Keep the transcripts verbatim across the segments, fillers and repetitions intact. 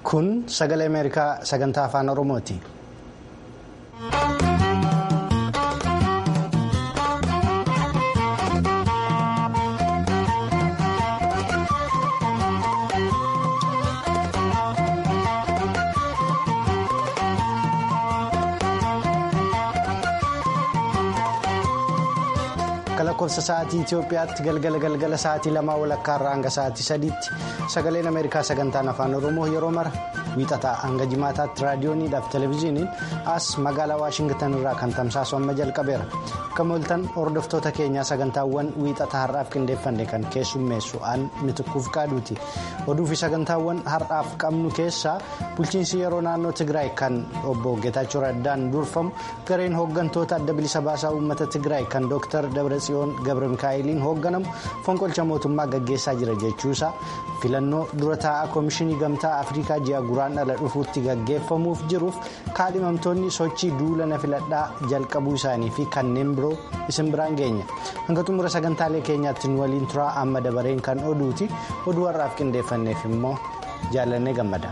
Kun sagalee Ameerikaa sagantaa afaan Oromooti. Lakkoofsa sa'aatii Itoophiyaatti galgala galgala sa'aatii lamaa walakkaa irraa hanga sa'aatii sadiitti sagaleen Ameerikaa sagantaan afaan Oromoo yeroo mara wiixataa hanga jimaataatti raadiyooniidhaaf televezyiiniin as magaalaa Waashingtan irraa kan tamsaasu amma jalqabeera. Akka mooltan hordoftoota keenyaa sagantaawwan wiixataa har'aaf qindeeffanne kan keessummeessu aan mitikkuuf qaaduuti. Oduu fi sagantaawwan har'aaf qabnu keessaa bulchiinsi yeroo naannoo Tigraay kan obbo Geetaachoo Raddaan durfamu gareen hooggantoota adda bilisa baasaa uummata Tigraay kan Dooktar Dabratsiyoon Gabra Mikaa'eliin hoogganamu fonqolcha mootummaa gaggeessaa jira jechuusaa filannoo dura taa'aa koomishinii gamtaa Afrikaa ji'a guraan dhala dhufuutti gaggeeffamuuf jiruuf kaadhimamtoonni sochii duula na filadhaa jalqabuu isaanii fi kanneen biroo isin biraan geenya. Hanga xumura sagantaalee keenyaatti nu waliin turaa amma dabareen kan oduuti. Oduu har'aaf qindeeffanneef immoo jaalannee gammada.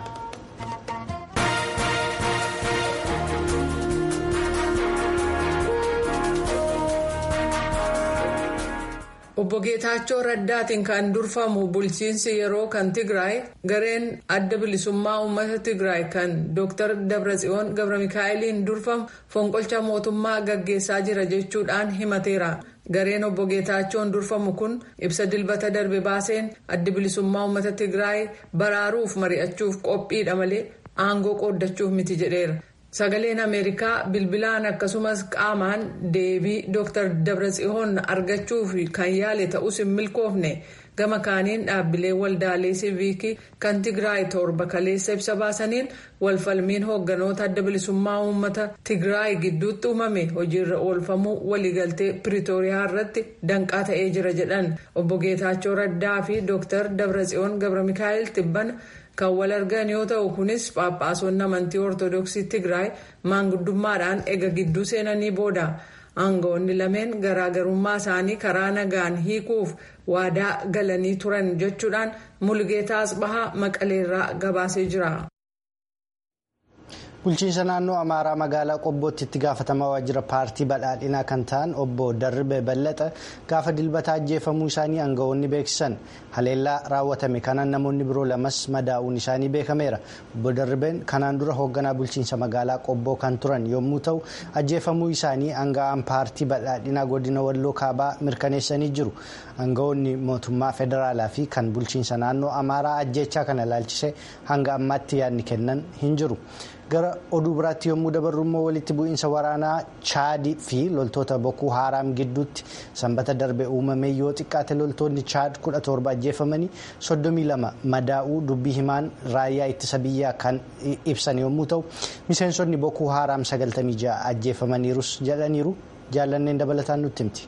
Obbo Geetaachoo Raddaatiin kan durfamu bulchiinsi yeroo kan Tigraay gareen adda bilisummaa uummata Tigraay kan Dooktar Dabratsiyoon Gabra Mikaa'eliin durfamu fonqolcha mootummaa gaggeessaa jira jechuudhaan himateera. Gareen obbo Geetaachoon durfamu kun ibsa dilbata darbe baaseen adda bilisummaa uummata Tigraay baraaruuf mari'achuuf qophiidha malee aangoo qooddachuuf miti jedheera. Sagaleen Ameerikaa bilbilaan akkasumas qaamaan deebii Dooktar Dabratsiyoon argachuuf kan yaale ta'us hin milkoofne gama kaaniin dhaabbilee waldaalee siiviikii kan Tigraay torba kaleessa ibsa baasaniin walfalmiin hoogganoota adda bilisummaa uummata Tigraay gidduutti uumame hojiirra oolfamuu waliigaltee Piriitooriyaa irratti danqaa ta'ee jira jedhan. Obbo Geetaachoo Raddaa fi Dooktar Dabratsiyoon Gabra Mikaa'el Tibbana kan wal argan yoo ta'u kunis phaaphaasonni amantii ortodoksii Tigraay maanguddummaadhaan ega gidduu seenanii booda aangawoonni lameen garaagarummaa isaanii karaa nagaan hiikuuf waadaa galanii turan jechuudhaan Mulgeetaa Asbahaa Maqaleerraa gabaasee jira. Bulchiinsa naannoo Amaaraa magaalaa Qobbootti itti gaafatamaa waajjira paartii badhaadhinaa kan ta'an obbo Darbe Ballaxa gaafa dilbataa ajjeefamuu isaanii aangawoonni beeksisan. Haleellaa raawwatame kanaan namoonni biroo lamas madaa'uun isaanii beekameera. Obbo Darbeen kanaan dura hoogganaa bulchiinsa magaalaa Qobboo kan turan yommuu ta'u ajjeefamuu isaanii aangawaan paartii badhaadhinaa godina Walloo Kaabaa mirkaneessanii jiru. Aangawoonni mootummaa federaalaa fi kan bulchiinsa naannoo Amaaraa ajjechaa kana ilaalchisee hanga ammaatti yaadni kennan hin jiru. Gara oduu biraatti yommuu dabarru immoo walitti bu'iinsa waraanaa Chaad fi loltoota Boko Haram gidduutti sanbata darbe uumame yoo xiqqaate loltoonni Chaad kudha torba ajjeefamanii soddomii lama madaa'uu dubbii himaan raayyaa ittisa biyyaa kan ibsan yommuu ta'u miseensonni Boko Haram sagaltamii ja'a ajjeefamaniirus jedhaniiru. Jaallanneen dabalataan nutti himti.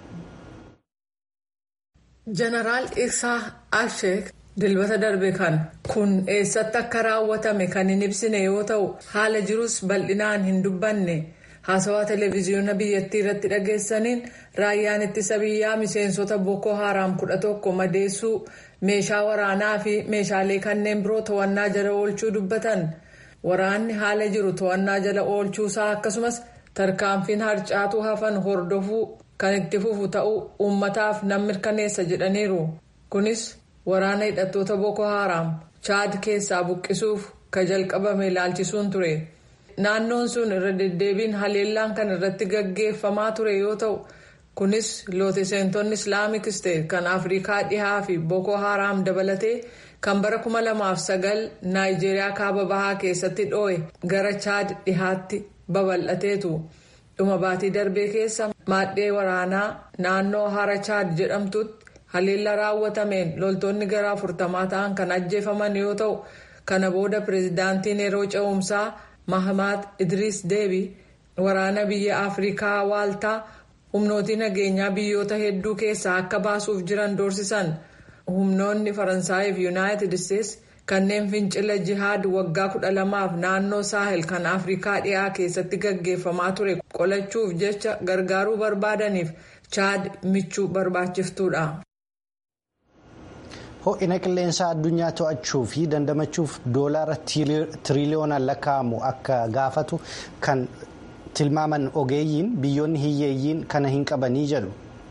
Jeneraal Isaa Alsheek dilbata darbe kan kun eessatti akka raawwatame kan hin ibsine yoo ta'u haala jirus bal'inaan hin dubbanne haasawaa televezyiyoona biyyattii irratti dhageessaniin raayyaan ittisa biyyaa miseensota Boko Haram kudha tokko madeessuu meeshaa waraanaa fi meeshaalee kanneen biroo to'annaa jala oolchuu dubbatan. Waraanni haala jiru to'annaa jala oolchuusaa akkasumas tarkaanfiin harcaatuu hafan hordofuu kan itti fufu ta'uu uummataaf nan mirkaneessa jedhaniiru. Kunis waraana hidhattoota Boko Haram Chaad keessaa buqqisuuf ka jalqabame ilaalchisuun ture. Naannoon sun irra deddeebiin haleellaan kan irratti gaggeeffamaa ture yoo ta'u kunis looteseentonni Islaamik Steet kan Afrikaa dhihaa fi Boko Haram dabalatee kan bara kuma lamaaf sagal Naayijeeriyaa kaaba bahaa keessatti dhoo'e gara Chaad dhihaatti babal'ateetu. Dhuma baatii darbee keessa maadhee waraanaa naannoo hara Chaad jedhamtutti haleellaa raawwatameen loltoonni gara afurtamaa ta'an kan ajjeefaman yoo ta'u kana booda pireezidaantiin yeroo ce'umsaa Mahamad Idris Deebi waraana biyya Afrikaa waaltaa humnootii nageenyaa biyyoota hedduu keessaa akka baasuuf jiran doorsisan. Humnoonni Faransaayii fi Yuunaayitid Isteetsi kanneen fincila jihaad waggaa kudha lamaaf naannoo Saahel kan Afrikaa dhiyaa keessatti gaggeeffamaa ture qolachuuf jecha gargaaruu barbaadaniif Chaad michuu barbaachiftuudha. ho'ina qilleensaa addunyaa to'achuu fi dandamachuuf doolaara tiriliyoonaan lakkaa'amu akka gaafatu kan tilmaaman ogeeyyiin biyyoonni hiyyeeyyiin kana hin qabanii jedhu.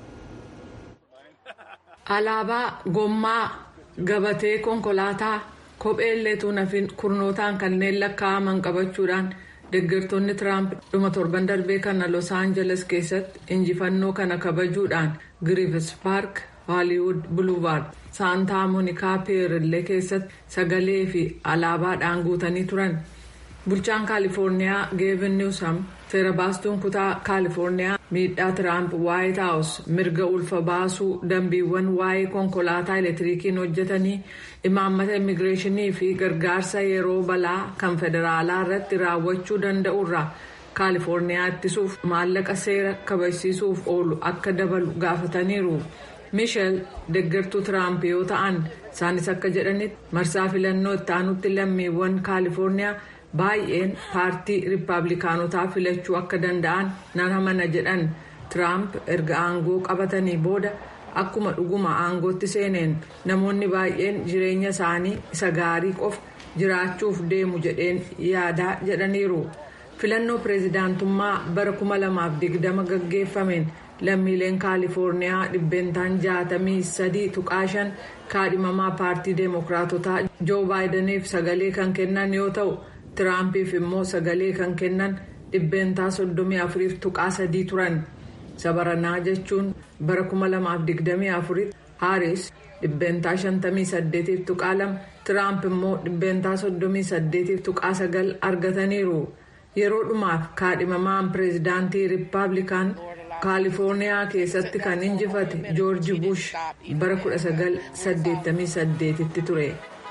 Alaabaa, gommaa, gabatee konkolaataa, kopheellee tuunafin kurnootaan kanneen lakkaa'aman qabachuudhaan deeggartoonni Tiraamp dhuma torban darbee kana Los Angeles keessatti injifannoo kana kabajuudhaan Griffith Park, Hollywood Boulevard, Santa Monica Pier illee keessatti sagalee fi alaabaadhaan guutanii turan. Bulchaan Kaalifoorniyaa Gavin Newsom seera baastuun kutaa Kaalifoorniyaa miidhaa Tiraamp White House mirga ulfa baasuu dambiiwwan waa'ee konkolaataa elektiriikiin hojjetanii imaammata immigireeshinii fi gargaarsa yeroo balaa kan federaalaa irratti raawwachuu danda'urraa Kaalifoorniyaa ittisuuf maallaqa seera kabachiisuuf oolu akka dabalu gaafataniiru. Michel deeggartuu Tiraamp yoo ta'an isaanis akka jedhanitti marsaa filannoo itti aanutti lammiiwwan Kaalifoorniyaa baay'een paartii riippaabilikaanotaa filachuu akka danda'an nan amana jedhan. Tiraamp erga aangoo qabatanii booda akkuma dhuguma aangootti seeneen namoonni baay'een jireenya isaanii isa gaarii qofa jiraachuuf deemu jedheen yaadaa jedhaniiru. Filannoo pireezidaantummaa bara kuma lamaaf digdama gaggeeffameen lammiileen Kaalifoorniyaa dhibbeentaan jaatamii sadii tuqaa shan kaadhimamaa paartii deemokiraatotaa Joo Baayidaniif sagalee kan kennan yoo ta'u Tiraampiif immoo sagalee kan kennan dhibbeentaa soddomii afuriif tuqaa sadii turan. Sabaranaa jechuun bara kuma lamaaf digdamii afuritti Haaris dhibbeentaa shantamii saddeetiif tuqaa lama Tiraamp immoo dhibbeentaa soddomii saddeetiif tuqaa sagal argataniiru. Yeroo dhumaaf kaadhimamaan pireezidaantii riippaabilikaan Kaalifoorniyaa keessatti kan injifate Joorji Bush bara kudha sagal saddeettamii saddeetitti ture.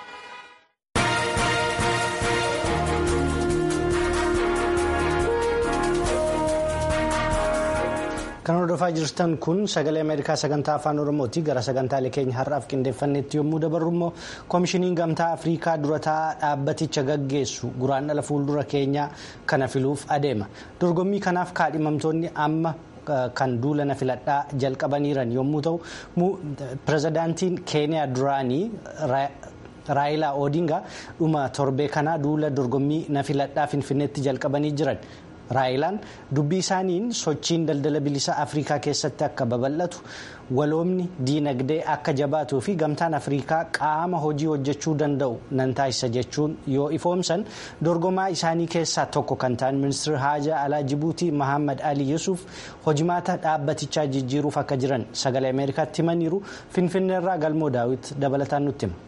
Kan hordofaa jirtan kun sagalee Ameerikaa sagantaa afaan Oromooti. Gara sagantaalee keenya har'aaf qindeeffannetti yommuu dabarru immoo koomishiniin gamtaa Afrikaa durataa dhaabbaticha gaggeessu guraandhala fuuldura keenyaa kana filuuf adeema. Dorgommii kanaaf kaadhimamtoonni amma kan duulana filadhaa jalqabaniiran yommuu ta'u pirezidaantiin Keeniyaa duraanii Raayilaa Oodingaa dhuma torbee kanaa duula dorgommii na filadhaa Finfinneetti jalqabanii jiran. Raayilaan dubbii isaaniin sochiin daldala bilisa Afrikaa keessatti akka babal'atu waloomni diinagdee akka jabaatuu fi gamtaan Afrikaa qaama hojii hojjechuu danda'u nan taasisa jechuun yoo ifoomsan dorgomaa isaanii keessaa tokko kan ta'an ministeerri haajaa alaa Jibuutii Mahammad Ali Yuusuf hojimaata dhaabbatichaa jijjiiruuf akka jiran sagalee Ameerikaatti himaniiru. Finfinneerraa Galmoo Daawit dabalataan nutti hima.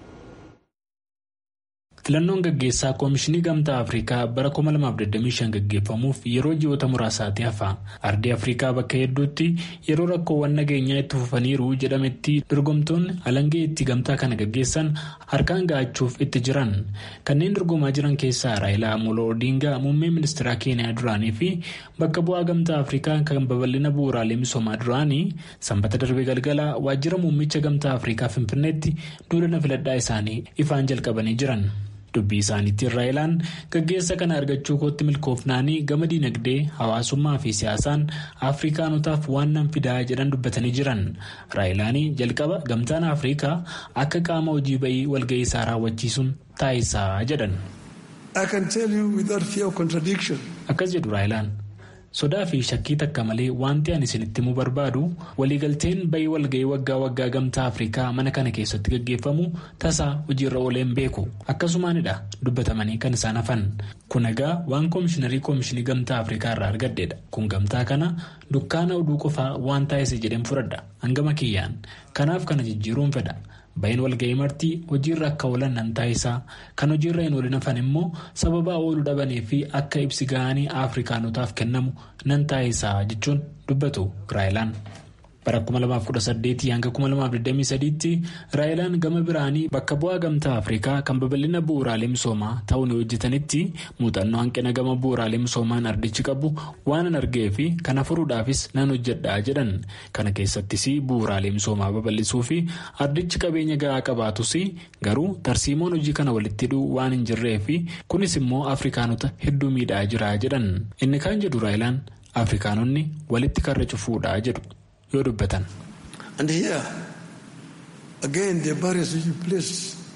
Filannoon gaggeessaa koomishinii gamtaa Afrikaa bara kuma lamaaf digdamii shan gaggeeffamuuf yeroo ji'oota muraasaatti hafa. Ardii Afrikaa bakka hedduutti yeroo rakkoowwan nageenyaa itti fufaniiru jedhametti dorgomtoonni alangee itti gamtaa kana gaggeessan harkaan ga'achuuf itti jiran. Kanneen dorgomaa jiran keessaa Raayilaa Amolo Odingaa muummee ministeeraa Keeniyaa duraanii fi bakka bu'aa gamtaa Afrikaa kan babal'ina bu'uuraalee misoomaa duraanii sanbata darbee galgala waajjira muummicha gamtaa Afrikaa Finfinneetti duulana filadhaa isaanii ifaan jalqabanii jiran. Dubbii isaaniitiin Raayilaan gaggeessa kana argachuu kootti milkoofnaanii gama diinagdee hawaasummaa fi siyaasaan Afrikaanotaaf waan nan fidaa jedhan dubbatanii jiran. Raayilaanii jalqaba gamtaan Afrikaa akka qaama hojii bayii walga'ii isaa raawwachiisuun taasisaa jedhan. Akkas jedhu Raayilaan. Sodaa fi shakkii takka malee wanti ani isinitti himuu barbaadu waliigalteen bayii walga'ii waggaa waggaa gamtaa Afrikaa mana kana keessatti gaggeeffamu tasaa hojiirra ooleen beeku. Akkasumaanidha dubbatamanii kan isaan hafan. Kun egaa waan koomishiinarii koomishinii gamtaa Afrikaa irraa argadheedha. Kun gamtaa kana dukkaana oduu qofaa waan taasise jedheen fudhadha. Hangama kiyyaan. Kanaaf kana jijjiiruun fedha. Bayin walga'ii martii hojiirra akka oolan nan taasisaa. Kan hojiirra hin oolin hafan immoo sababa ooluu dhabanii fi akka ibsi ga'anii Afrikaanotaaf kennamu nan taasisaa jechuun dubbatu Raayilaan. Bara kuma lamaaf kudha saddeetii hanga kuma lamaaf digdamii sadiitti Raayilaan gama biraanii bakka bu'aa gamtaa Afrikaa kan babal'ina bu'uuraalee misoomaa ta'uun hojjetanitti muuxannoo hanqina gama bu'uuraalee misoomaan ardichi qabu waan an argee fi kana furuudhaafis nan hojjedhaa jedhan. Kana keessattis bu'uuraalee misoomaa babal'isuu fi ardichi qabeenya gahaa qabaatus garuu tarsiimoon hojii kana walitti hidhuu waan hin jirree fi kunis immoo Afrikaanota hedduu miidhaa jira jedhan. Inni kaan jedhu Raayilaan Afrikaanonni walitti karra cufuudhaa jedhu. Yoo dubbatan. And here again the barriers we place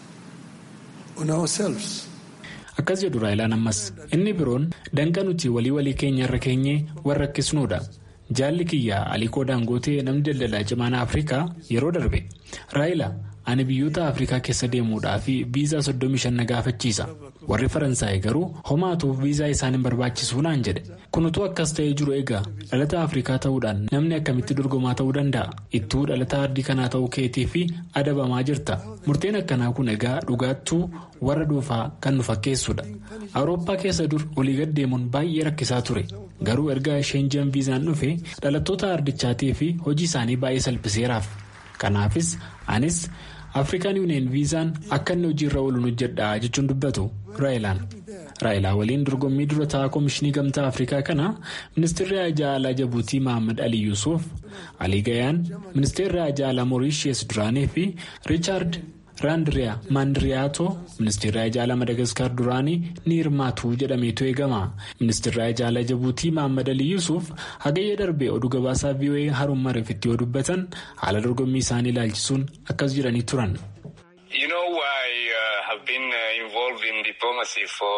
on ourselves. Akkas jedhu Raayilaan ammas inni biroon danqa nuti walii walii keenya irra keenye warra rakkisnuudha. Jaalli kiyyaa Alikoo Daangootee namni daldalaa cimaan Afrikaa yeroo darbe Raayilaa ani biyyoota Afrikaa keessa deemuudhaa fi viizaa soddomii shan na gaafachiisa. Warri Faransaay garuu homaatuuf viizaa isaan hin barbaachisuu naan jedhe. Kun utuu akkas ta'ee jiru egaa dhalataa Afrikaa ta'uudhaan namni akkamitti dorgomaa ta'uu danda'a? Ittuu dhalataa ardii kanaa ta'uu keetii fi adabamaa jirta. Murteen akkanaa kun egaa dhugaattuu warra dhuunfaa kan nu fakkeessudha. Awurooppaa keessa dur olii gad deemuun baay'ee rakkisaa ture. Garuu erga Sheenjeen viizaan dhufe dhalattoota ardichaatii fi hojii isaanii baay'ee salphiseeraaf. Kanaafis anis Afrikaan Yuuniyeen viizaan akka inni hojiirra ooluun hojjedhaa jechuun dubbatu Raayilaan. Raayilaa waliin dorgommii dura taa'aa Koomishinii Gamtaa Afrikaa kana Ministeerri Haajaa Alaa Jabuutii Mohaammed Ali Yuusuf, Alii Gayaan, Ministeerri Haajaa Alaa Moorishees duraanii fi Riichaard Raandiriyaa Maandiriyaatoo Ministeerri Haajaa Alaa Madagaskar duraanii ni hirmaatu jedhameetu eegama. Ministeerri Haajaa Alaa Jabuutii Mohaammed Ali Yuusuf hagayya darbee oduu gabaasaa V O A Haruun Mariifitti yoo dubbatan haala dorgommii isaanii ilaalchisuun akkas jedhanii turan. You know, I uh, have been uh, involved in diplomacy for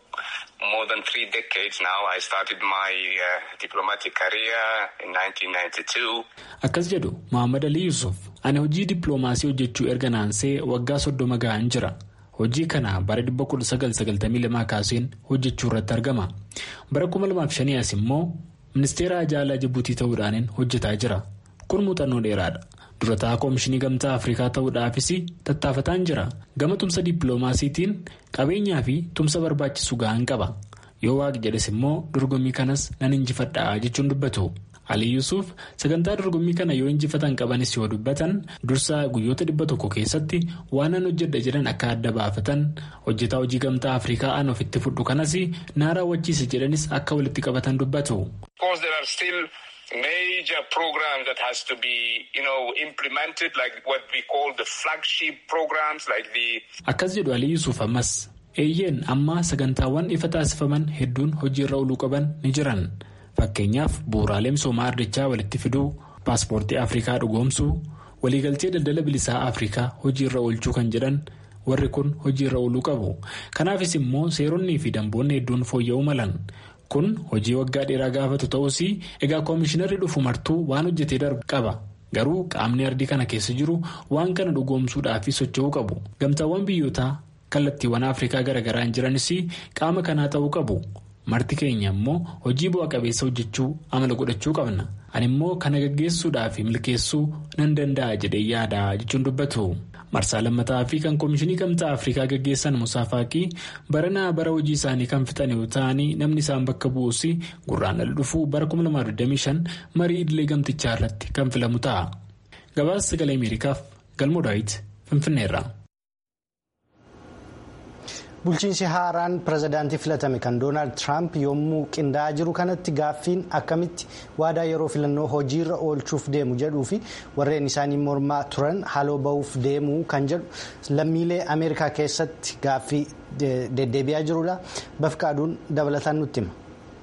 more than three decades now. I started my uh, diplomatic career in nineteen ninety-two. Akkas jedhu Mohaammed Ali Yuusuf ani hojii dippiloomaasii hojjechuu erga naansee waggaa soddoma ga'an jira. Hojii kana bara dhibba kudha sagal sagaltamii lamaa kaaseen hojjechuu irratti argama. Bara kuma lamaaf shanii as immoo Ministeera Haajaa Alaa Jabuutii ta'uudhaan hojjetaa jira. Kun muuxannoo dheeraadha. Dura taa'aa Koomishinii Gamtaa Afrikaa ta'uudhaafis tattaafataan jira. Gama tumsa dippiloomaasiitiin qabeenyaa fi tumsa barbaachisu ga'an qaba. Yoo waaqni jedhes immoo dorgommii kanas nan injifadhaa jechuun dubbatu. Ali Yuusuf sagantaa dorgommii kana yoo injifatan qabanis yoo dubbatan dursaa guyyoota dhibba tokko keessatti waan an hojjedha jedhan akka adda baafatan hojjetaa hojii Gamtaa Afrikaa an ofitti fudhu kanas na raawwachiise jedhanis akka walitti qabatan dubbatu. Major program that has to be, you know, implemented, like what we call the flagship programs, like the. Akkas jedhu Ali Yuusuf ammas eeyyeen amma sagantaawwan ifa taasifaman hedduun hojiirra ooluu qaban ni jiran. Fakkeenyaaf bu'uuraalee misoomaa ardichaa walitti fiduu, paaspoortii Afrikaa dhugoomsuu, waliigaltee daldala bilisaa Afrikaa hojiirra oolchuu kan jedhan warri kun hojiirra ooluu qabu. Kanaafis immoo seeronnii fi damboonni hedduun fooyya'uu malan. Kun hojii waggaa dheeraa gaafatu ta'us egaa koomishinarri dhufu martuu waan hojjetee darbu qaba. Garuu qaamni ardii kana keessa jiru waan kana dhugoomsuudhaaf socho'uu qabu. Gamtaawwan biyyootaa kallattiiwwan Afrikaa garaagaraan jiranis qaama kanaa ta'uu qabu. Marti keenya immoo hojii bu'a qabeessa hojjechuu amala godhachuu qabna. Ani immoo kana gaggeessuudhaaf milkeessuu nan danda'a jedhee yaada jechuun dubbatu. Marsaa lammataa fi kan Koomishinii Gamtaa Afrikaa gaggeessan Musaa Faaqii baranaa bara hojii isaanii kan fixan yoo ta'anii namni isaan bakka bu'us gurraandhala dhufuu bara kuma lamaa digdamii shan marii idilee gamtichaa irratti kan filamu ta'a. Gabaasa Sagalee Ameerikaaf Galmoo Daawit Finfinneerra. Bulchiinsi haaraan pirezidaantii filatame kan Doonaald Tiraamp yommuu qindaa'aa jiru kanatti gaaffiin akkamitti waadaa yeroo filannoo hojiirra oolchuuf deemu jedhuu fi warreen isaanii mormaa turan haaloo ba'uuf deemu kan jedhu lammiilee Ameerikaa keessatti gaaffii deddeebi'aa jirudha. Bafqaaduun dabalataan nutti hima.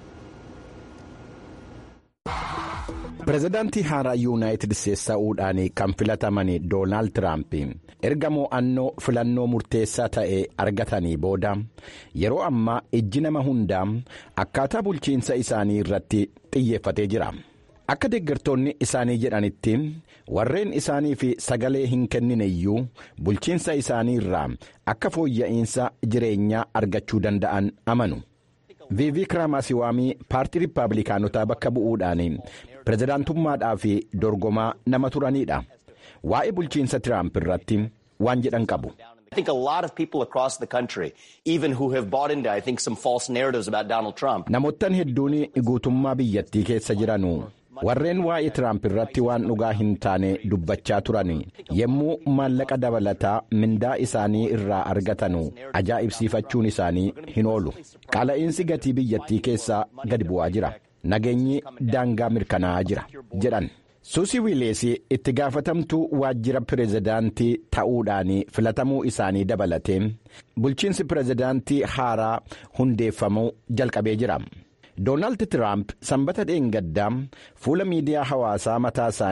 Pireezidaantii haaraa Yuunaayitid Isteetsi ta'uudhaan kan filataman Doonaald Tiraamp erga mo'annoo filannoo murteessaa ta'e argatanii booda yeroo ammaa ijji nama hundaa akkaataa bulchiinsa isaanii irratti xiyyeeffatee jira. Akka deeggartoonni isaanii jedhanitti warreen isaaniif sagalee hin kennine iyyuu bulchiinsa isaanii irraa akka fooyya'insa jireenyaa argachuu danda'an amanu. Viivii Kiraamaasiwaamii paartii Riippaabilikaanotaa bakka bu'uudhaan pireezidaantummaadhaaf dorgomaa nama turanidha. Waa'ee bulchiinsa Tiraamp irratti waan jedhan qabu. I think a lot of people across the country, even who have bought into, I think, some false narratives about Donald Trump. Namoottan hedduun guutummaa biyyattii keessa jiranu. Warreen waa'ee Tiraamp irratti waan dhugaa hin taane dubbachaa turan yommuu maallaqa dabalataa mindaa isaanii irraa argatanu ajaa'ibsiifachuun isaanii hin oolu. Qaala'insi gatii biyyattii keessaa gadi bu'aa jira. Nageenyi daangaa mirkanaa'aa jira jedhan. Suusii Wiileesii itti gaafatamtuu waajjira pireezidaantii ta'uudhaan filatamuu isaanii dabalatee bulchiinsi pireezidaantii haaraa hundeeffamuu jalqabee jira. Doonaald Tiraamp sanbata dheengaddaa fuula miidiyaa hawaasaa mataa isaanii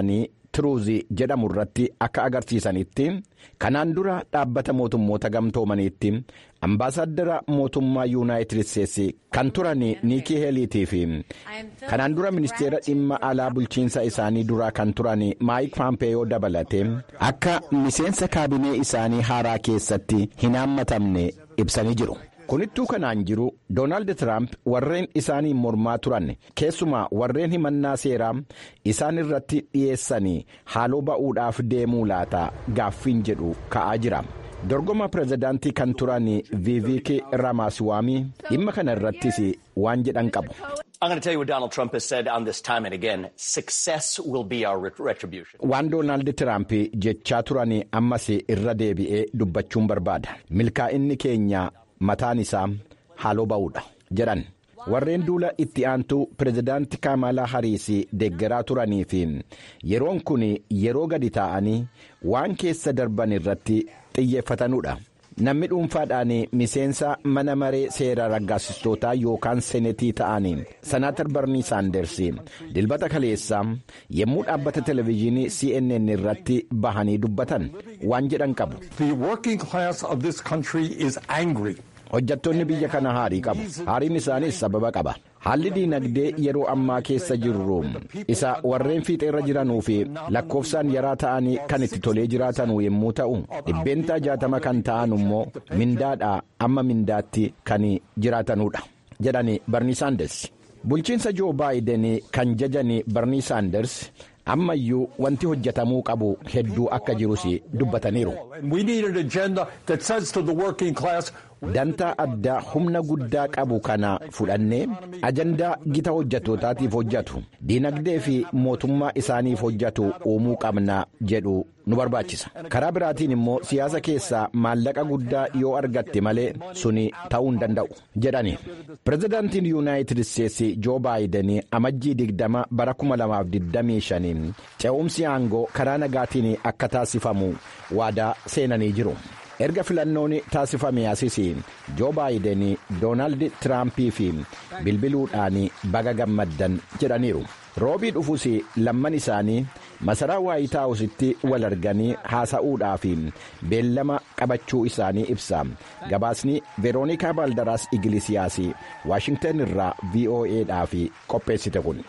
Tiruuzii jedhamu irratti akka agarsiisanitti kanaan dura dhaabbata mootummoota gamtoomaniitti ambaasaadara mootummaa yuunaayitid isteetsi kan turan niikii heeliitii fi kanaan dura ministeera dhimma alaa bulchiinsa isaanii duraa kan turan maayik paampeyoo dabalate akka miseensa kaabinee isaanii haaraa keessatti hin haammatamne ibsanii jiru. Kunittuu kanaan jiru Doonaald Tiraamp warreen isaanii mormaa turan keessumaa warreen himannaa seeraa isaan irratti dhiyeessanii haaloo ba'uudhaaf deemuu laata gaaffiin jedhu ka'aa jira. Dorgoma pirezidaantii kan turan Viiviik Raamaaswaamii dhimma kana irrattis waan jedhan qabu. I'm going to tell you what Donald Trump has said on this time and again. Success will be our retribution. Waan Doonaald Tiraamp jechaa turan ammas irra deebi'ee dubbachuun barbaada. Milkaa'inni keenya mataan isaa haaloo ba'uudha jedhan. Warreen duula itti aantuu pirezidaanti Kaamaalaa Hariis deeggaraa turanii fi yeroon kun yeroo gadi taa'anii waan keessa darban irratti xiyyeeffatanuudha. Namni dhuunfaadhaan miseensa mana maree seera raggaasistootaa yookaan seenetii ta'anii Sanaatar Barnii Saanders dilbata kaleessaa yommuu dhaabbata televezyiinii C N N irratti bahanii dubbatan waan jedhan qabu. The working class of this country is angry. Hojjettoonni biyya kana haarii qabu. Haariin isaaniis sababa qaba. Haalli diinagdee yeroo ammaa keessa jirru isa warreen fiixeerra jiranuu fi lakkoofsaan yaraa ta'anii kan itti tolee jiraatanu yommuu ta'u dhibbeentaa jaatama kan ta'an immoo mindaadhaa amma mindaatti kan jiraatanudha jedhani Barnii Saanders. Bulchiinsa Joo Baayiden kan jajani Barnii Saanders ammayyuu wanti hojjetamuu qabu hedduu akka jirus dubbataniiru. Dantaa addaa humna guddaa qabu kana fudhannee ajandaa gita hojjettootaatiif hojjetu diinagdee fi mootummaa isaaniif hojjetu uumuu qabna jedhu nu barbaachisa. Karaa biraatiin immoo siyaasa keessaa maallaqa guddaa yoo argatte malee suni ta'uu hin danda'u jedhani. Pirezidaantiin Yuunaayitid Isteetsi Joo Baayiden amajjii digdama bara kuma lamaaf digdamii shaniin ce'umsi aangoo karaa nagaatiin akka taasifamu waadaa seenanii jiru. Erga filannoon taasifame asis Joo Baayiden Doonaald Tiraampii fi bilbiluudhaan baga gammaddan jedhaniiru. Roobii dhufus lamman isaanii masaraa Waayit Haawusitti wal arganii haasa'uudhaaf beellama qabachuu isaanii ibsa. Gabaasni Veeroonikaa Baaldaraas Igilisiyaas Waashingtan irraa V O E'dhaaf qopheessite kun.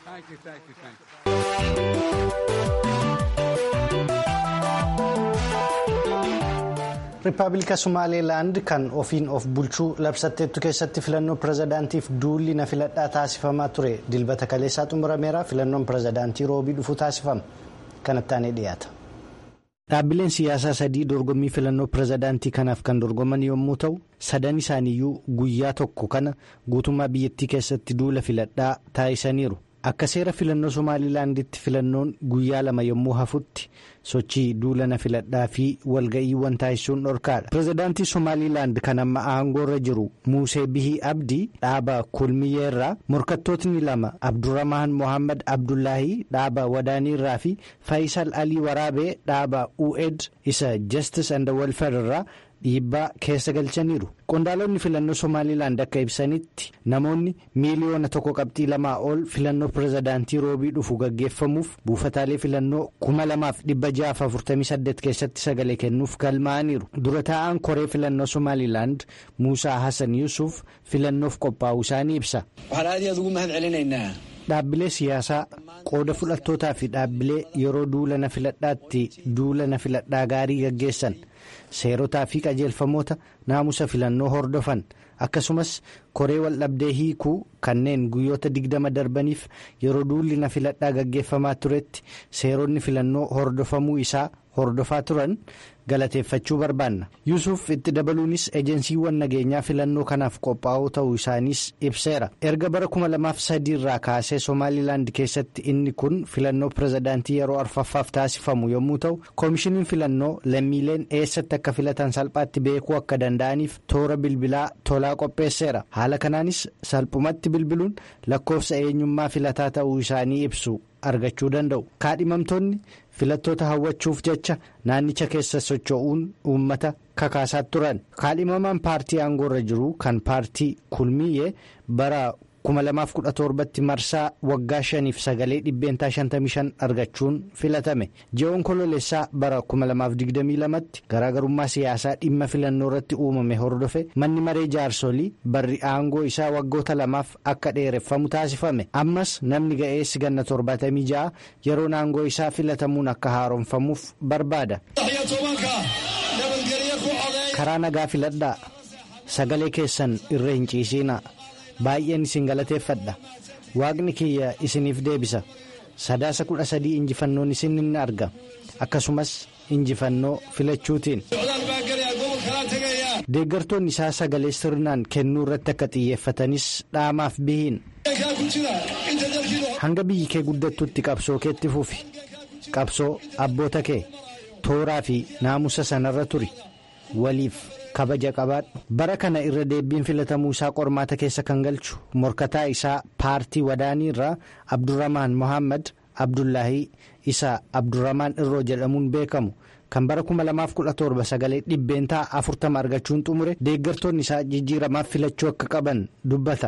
Riippaabilika Somaaliilaand kan ofiin of bulchuu labsatteettu keessatti filannoo pirezidaantiif duulli na filadhaa taasifamaa ture dilbata kaleessaa xumurameera. Filannoon pirezidaantii roobii dhufu taasifama. Kanatti aanee dhiyaata. Dhaabbileen siyaasaa sadii dorgommii filannoo pirezidaantii kanaaf kan dorgoman yommuu ta'u sadan isaaniiyyuu guyyaa tokko kana guutummaa biyyattii keessatti duula filadhaa taasisaniiru. Akka seera filannoo Somaaliilaanditti filannoon guyyaa lama yommuu hafutti sochii duula na filadhaa fi walga'iiwwan taasisuun dhorkaadha. Pirezidaantii Somaaliilaand kan amma aangoorra jiru Muusee Bihii Abdii dhaaba kulmiyyeerraa morkattootni lama Abdurrahmaan Mohaammed Abdullaahii dhaaba Wadaaniirraa fi Faayisal Alii Waraabee dhaaba U E D isa Justice and Welfare irraa dhiibbaa keessa galchaniiru. Qondaalonni filannoo Somaaliilaand akka ibsanitti namoonni miiliyoona tokko qabxii lamaa ol filannoo pirezidaantii roobii dhufu gaggeeffamuuf buufataalee filannoo kuma lamaaf dhibba jaaf afurtamii saddeet keessatti sagalee kennuuf galmaa'aniiru. Dura taa'aan koree filannoo Somaaliilaand Muusaa Hassan Yuusuf filannoof qophaa'uu isaanii ibsa. Dhaabbilee siyaasaa qooda fudhattootaa fi dhaabbilee yeroo duula na filadhaatti duula na filadhaa gaarii gaggeessan seerotaa fi qajeelfamoota naamusa filannoo hordofan akkasumas koree waldhabdee hiikuu kanneen guyyoota digdama darbaniif yeroo duulli na filadhaa gaggeeffamaa turetti seeronni filannoo hordofamuu isaa hordofaa turan galateeffachuu barbaanna. Yuusuf itti dabaluunis ejensiiwwan nageenyaa filannoo kanaaf qophaa'oo ta'uu isaaniis ibseera. Erga bara kuma lamaaf sadii irraa kaasee Somaaliilaand keessatti inni kun filannoo pirezidaantii yeroo arfaffaaf taasifamu yommuu ta'u koomishiniin filannoo lammiileen eessatti akka filatan salphaatti beekuu akka danda'aniif toora bilbilaa tolaa qopheesseera. Haala kanaanis salphumatti bilbiluun lakkoofsa eenyummaa filataa ta'uu isaanii ibsu argachuu danda'u. Kaadhimamtoonni filattoota hawwachuuf jecha naannicha keessa socho'uun uummata kakaasaa turan. Kaadhimamaan paartii aangoorra jiru kan paartii kulmiyyee bara kuma lamaaf kudha torbatti marsaa waggaa shaniif sagalee dhibbeentaa shantamii shan argachuun filatame. Ji'a onkoloolessaa bara kuma lamaaf digdamii lamatti garaagarummaa siyaasaa dhimma filannoo irratti uumame hordofe manni maree jaarsolii barri aangoo isaa waggoota lamaaf akka dheereffamu taasifame. Ammas namni ga'eessi ganna torbaatamii ja'a yeroon aangoo isaa filatamuun akka haaromfamuuf barbaada. Karaa nagaa filadhaa. Sagalee keessan irra hin ciisinaa. Baay'een isin galateeffadha. Waaqni kiyya isiniif deebisa. Sadaasa kudha sadii injifannoon isin hin arga. Akkasumas injifannoo filachuutiin. Deeggartoonni isaa sagalee sirnaan kennuu irratti akka xiyyeeffatanis dhaamaaf bihiin. Hanga biyyi kee guddattutti qabsoo keetti fufi. Qabsoo abboota kee tooraa fi naamusa sanarra turi. Waliif kabaja qabaadhu. Bara kana irra deebiin filatamuu isaa qormaata keessa kan galchu morkataa isaa paartii wadaanii irraa Abdurrahmaan Mohaammed Abdullaahii isa Abdurrahmaan Irroo jedhamuun beekamu kan bara kuma lamaaf kudha torba sagalee dhibbeentaa afurtama argachuun xumure deeggartoonni isaa jijjiiramaaf filachuu akka qaban dubbata.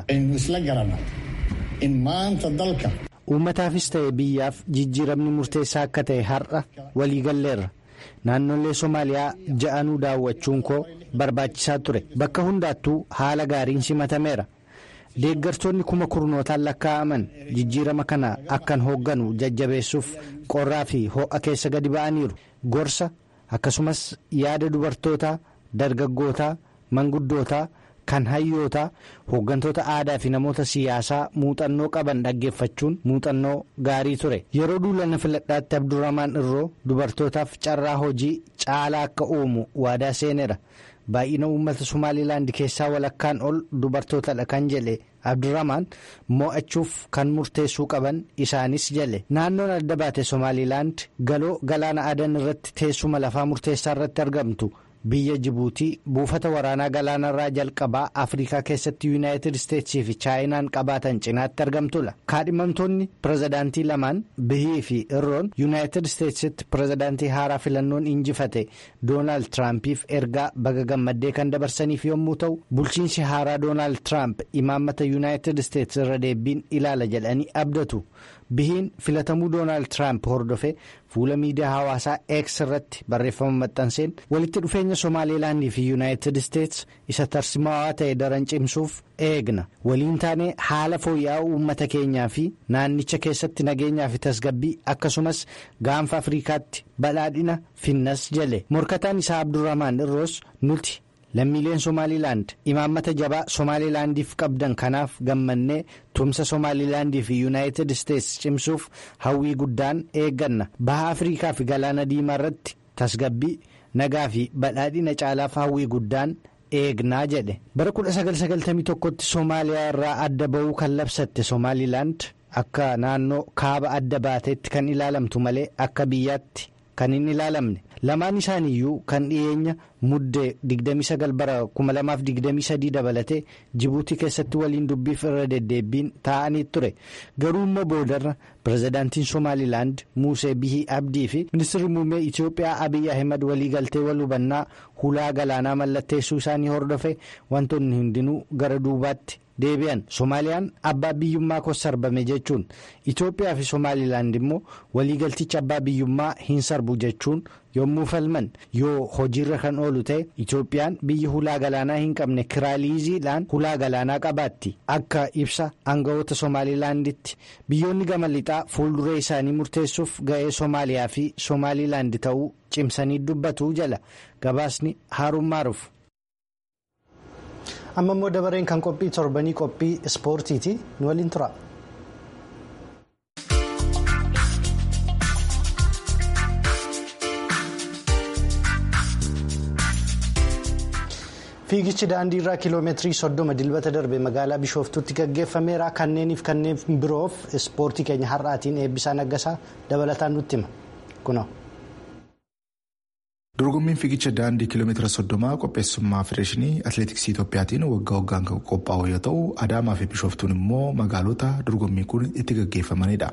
Uummataafis ta'e biyyaaf jijjiiramni murteessaa akka ta'e har'a waliigalleerra. Naannolee Somaaliyaa ja'anuu daawwachuun koo barbaachisaa ture. Bakka hundaattuu haala gaariin simatameera. Deeggartoonni kuma kurnootaan lakkaa'aman jijjiirama kana akkan hoogganu jajjabeessuuf qorraa fi ho'a keessa gadi ba'aniiru. Gorsa akkasumas yaada dubartootaa, dargaggootaa, manguddootaa, kan hayyootaa, hooggantoota aadaa fi namoota siyaasaa muuxannoo qaban dhaggeeffachuun muuxannoo gaarii ture. Yeroo duulana filadhaatti Abdurrahmaan Irroo dubartootaaf carraa hojii caalaa akka uumu waadaa seeneera. Baay'ina uummata Somaalilaand keessaa walakkaan ol dubartootadha kan jedhe Abdurrahmaan mo'achuuf kan murteessuu qaban isaanis jedhe. Naannoon adda baate Somaalilaand galoo galaana Adan irratti teessuma lafaa murteessaa irratti argamtu. Biyya Jibuutii buufata waraanaa galaanarraa jalqabaa Afrikaa keessatti Yuunaayitid Isteetsii fi Chaayinaan qabaatan cinaatti argamtudha. Kaadhimamtoonni pirezidaantii lamaan Bihii fi Irroon Yuunaayitid Isteetsitti pirezidaantii haaraa filannoon injifate Doonaald Tiraampiif ergaa baga gammaddee kan dabarsaniif yommuu ta'u bulchiinsi haaraa Doonaald Tiraamp imaammata Yuunaayitid Isteets irra deebiin ilaala jedhanii abdatu. Bihiin filatamuu Doonaald Tiraamp hordofe fuula miidiyaa hawaasaa X irratti barreeffama maxxanseen walitti dhufeenya Somaalilaandii fi Yuunaayitid Isteets isa tarsimaawaa ta'e daran cimsuuf eegna. Waliin taanee haala fooyya'aa uummata keenyaa fi naannicha keessatti nageenyaa fi tasgabbii akkasumas gaanfa Afrikaatti badhaadhina finnas jedhe. Morkataan isaa Abdurrahmaan Irroos nuti. Lammiileen Somaalilaand imaammata jabaa Somaalilaandiif qabdan kanaaf gammannee tumsa Somaalilaandii fi Yuunaayitid Isteets cimsuuf hawwii guddaan eegganna. Baha Afrikaa fi Galaana Diimaa irratti tasgabbii nagaa fi badhaadhina caalaaf hawwii guddaan eegnaa jedhe. Bara kudha sagal sagaltamii tokkotti Somaaliyaa irraa adda ba'uu kan labsatte Somaalilaand akka naannoo kaaba adda baateetti kan ilaalamtu malee akka biyyaatti kan hin ilaalamne. Lamaan isaaniiyyuu kan dhiyeenya muddee digdamii sagal bara kuma lamaaf digdamii sadii dabalatee Jibuutii keessatti waliin dubbiif irra deddeebiin taa'anii ture. Garuu immoo boodarra pirezidaantiin Somaalilaand Muusee Bihii Abdii fi ministeerri muummee Itoophiyaa Abiy Ahimad waliigaltee wal hubannaa hulaa galaanaa mallatteessuu isaanii hordofe wantoonni hundinuu gara duubaatti deebi'an. Somaaliyaan abbaa biyyummaa koo sarbame jechuun Itoophiyaa fi Somaalilaand immoo waliigalticha abbaa biyyummaa hin sarbu jechuun yommuu falman yoo hojiirra kan oolu ta'e Itoophiyaan biyyi hulaa galaanaa hin qabne kiraaliiziidhaan hulaa galaanaa qabaatti. Akka ibsa aangawoota Somaalilaanditti biyyoonni gama lixaa fuulduree isaanii murteessuuf ga'ee Somaaliyaa fi Somaalilaand ta'uu cimsanii dubbatu jala gabaasni Haaruun Maaruuf. Amma immoo dabareen kan qophii torbanii qophii ispoortiiti nu waliin tura. Fiigichi daandii irraa kiiloomeetirii soddoma dilbata darbe magaalaa Bishooftuutti gaggeeffameera. Kanneeniif kanneen biroof ispoortii keenya har'aatiin eebbisaa naggasaa dabalataan nutti hima. Kunoo. Dorgommiin fiigicha daandii kiiloomeetira soddomaa qopheessummaa Federeeshinii Atileetiksii Itoophiyaatiin waggaa waggaan kan qophaa'u yoo ta'u, Adaamaa fi Bishooftuun immoo magaalota dorgommiin kun itti gaggeeffamanidha.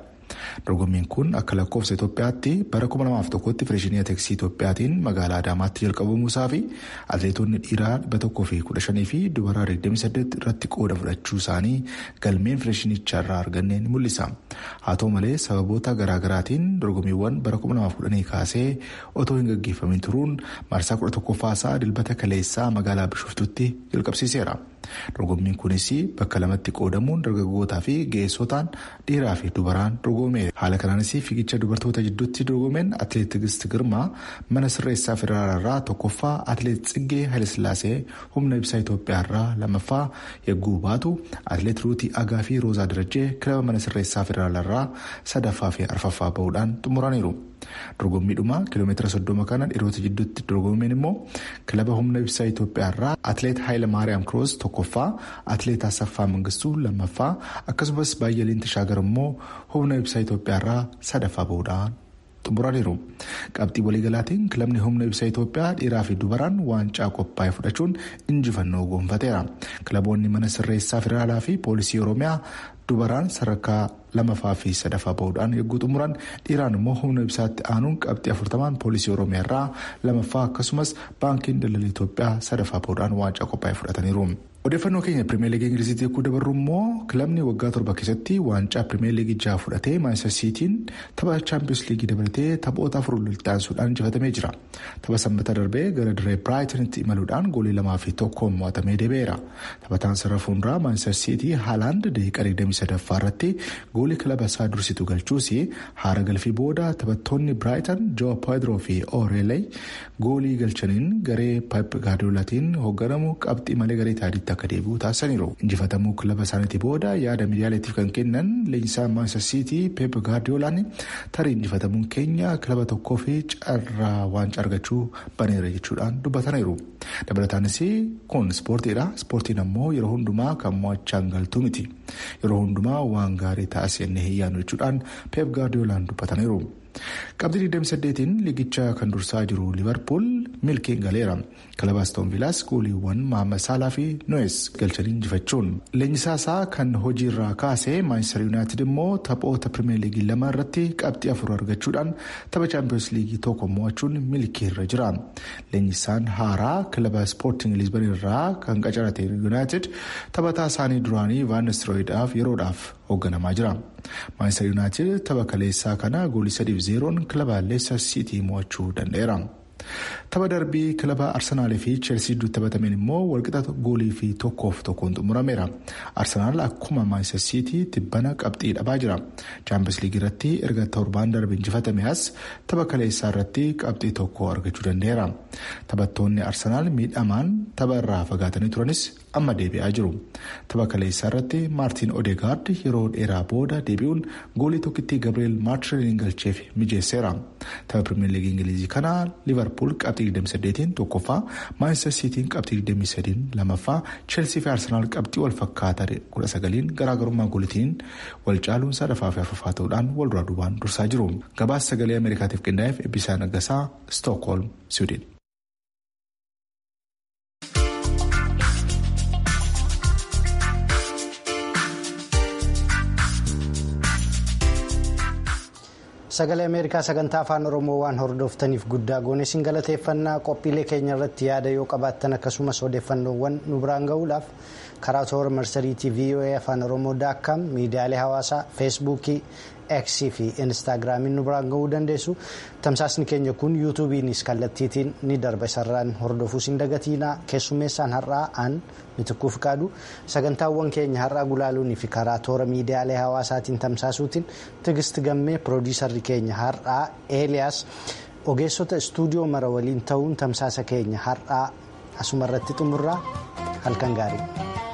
Dorgommiin kun akka lakkoofsa Itoophiyaatti bara kuma lamaaf tokkotti Federeeshinii Atileetiksii Itoophiyaatiin magaalaa Adaamaatti jalqabamuusaa fi atileetonni dhiiraa dhibba tokkoo fi kudha shanii fi dubaraa digdamii saddeet irratti qooda fudhachuu isaanii galmeen Federeeshinichaa irraa arganne ni mul'isa. Haa ta'u malee sababoota garaagaraatiin dorgommiiwwan bara kuma lamaaf kudhanii kaasee otoo hin gaggeeffamin turuun marsaa kudha tokkoffaasaa dilbata kaleessaa magaalaa Bishoftuutti jalqabsiiseera. Dorgommiin kunis bakka lamatti qoodamuun dargaggootaa fi ga'eessotaan dhiiraa fi dubaraan dorgomee haala kanaanis fiigicha dubartoota jidduutti dorgomeen atileet Tigist Girmaa mana sirreessaa federaalaa tokkoffaa atileet Tsiggee Haayilasillaasee humna ibsaa Itoophiyaa lammaffaa yagguu baatu atileet Ruutii Agaa fi Roozaa Darajjee kilaba mana sirreessaa federaalaa sadaffaa fi arfaffaa bahuudhaan xumuraniiru. Dorgommiidhuma kiiloomeetira soddoma kana dhiirota jidduutti dorgomeen immoo kilaba humna ibsaa Itoophiyaa atileet Haayila Maariyaam Kiroos tokkoffaa atileet Asaffaa Mangistuu lammaffaa akkasumas Baay'aliin Tashaagar immoo humna ibsaa Itoophiyaa sadaffaa bahuudhaan xumuraniiru. Qabxii waliigalaatiin kilabni humna ibsaa Itoophiyaa dhiiraa fi dubaraan waancaa qophaa'e fudhachuun injifannoo gonfateera. Kilaboonni mana sirreessaa federaalaa fi poolisii Oromiyaa dubaraan sadarkaa lamaffaa fi sadaffaa bahuudhaan yagguu xumuran dhiiraan immoo humna ibsaatti aanuun qabxii afurtamaan poolisii Oromiyaa irraa lamaffaa akkasumas baankiin daldala Itoophiyaa sadaffaa bahuudhaan waancaa qophaa'e fudhataniiru. Odeeffannoo keenya Pirimeer Liigii Ingiliziitti yogguu dabarru immoo kilabni waggaa torba keessatti waancaa Pirimeer Liigii jaha fudhatee Maanchestar Siitiin tapha Chaampiyoons Liigii dabalatee taphoota afur walixaansuudhaan injifatamee jira. Tapha sanbata darbee gara dirree Biraayitanitti imaluudhaan goolii lamaa fi tokkoon mo'atamee deebi'eera. Taphataan sarara fuulduraa Maanchestar Siitii Haalaand daqiiqaa digdamii sadaffaa irratti goolii kilaba isaa dursitu galchuus haara galfii booda taphattoonni Biraayitan Joo Peedroo fi Ooreeley goolii galchaniin garee Pep Gaardiyoolaatiin hoogganamu qabxii malee garee taadiitti akka deebi'u taasisaniiru. Injifatamuu kilaba isaaniitii booda yaada miidiyaaleetiif kan kennan leenjisaa Maanchestar Siitii Pep Gaardiyoolaan tarii injifatamuun keenya kilaba tokkoo fi carraa waancaa argachuu baneera jechuudhaan dubbataniiru. Dabalataanis kun ispoortiidha. Ispoortiin ammoo yeroo hundumaa kan mo'achaan galtuu miti. Yeroo hundumaa waan gaarii taasisanii hin yaanu jechuudhaan Pep Gaardiyoolaan dubbataniiru. Qabxii digdamii saddeetiin liigicha kan dursaa jiru Liverpool milkiin galeera. Kilaba Aston Villaas gooliiwwan Mohamed Salah fi Nunes galchanii injifachuun leenjisaa isaa kan hojii irraa kaasee Manchester United immoo taphoota Premier League lama irratti qabxii afur argachuudhaan tapha Champions League tokko mo'achuun milkii irra jira. Leenjisaan haaraa kilaba Sporting Lisbon irraa kan qacarate United taphataa isaanii duraanii Van Nistelrooyidhaaf yeroodhaaf hoogganamaa jira. Manchester United tapha kaleessaa kana goolii sadiif zeeroon kilaba Leicester City mo'achuu danda'eera. Tapha darbii kilaba Arsenal fi Chelsea gidduutti taphatameen immoo walqixa goolii fi tokkoof tokkoon xumurameera. Arsenal akkuma Manchester City tibbana qabxii dhabaa jira. Champions League irratti erga torbaan darbe injifatame as tapha kaleessaa irratti qabxii tokko argachuu danda'eera. Taphattoonni Arsenal miidhamaan tapha irraa fagaatanii turanis amma deebi'aa jiru. Tapha kaleessaa irratti Maartin Odegaard yeroo dheeraa booda deebi'uun goolii tokkittii Gabriel Martinelli galcheef mijeesseera. Tapha Premier League Ingilizii kana Liverpool qabxii digdamii saddeetiin tokkoffaa, Manchester Cityin qabxii digdamii sadiin lamaffaa, Chelsea fi Arsenal qabxii wal fakkaataa kudha sagaliin garaagarummaa goolitiin wal caaluun sadaffaa fi afuraffaa ta'uudhaan wal duraa duubaan dursaa jiru. Gabaasa sagalee Ameerikaatiif qindaa'eef Eebbisaa Naggasaa, Stookholm, Siwiidin. Sagalee Ameerikaa sagantaa afaan Oromoo waan hordoftaniif guddaa goone isin galateeffannaa. Qophiilee keenya irratti yaada yoo qabaattan akkasumas odeeffannoowwan nu biraan gahuudhaaf karaa toora marsariitii V O A afaan Oromoo daakkaam miidiyaalee hawaasaa feesbuukii X fi Instaagiraamiin nu biraan gahuu dandeessu. Tamsaasni keenya kun yuutuubiinis kallattiitiin ni darba. Isarraan hordofuu hin dagatiinaa. Keessummeessaan har'aa aan Mitikkuu Fiqaaduu sagantaawwan keenya har'aa gulaaluunii fi karaa toora miidiyaalee hawaasaatiin tamsaasuutiin Tigist Gammee piroodiisarri keenya har'aa Eeliyaas ogeessota istuudiyoo mara waliin ta'uun tamsaasa keenya har'aa asumarratti xumurraa halkan gaarii.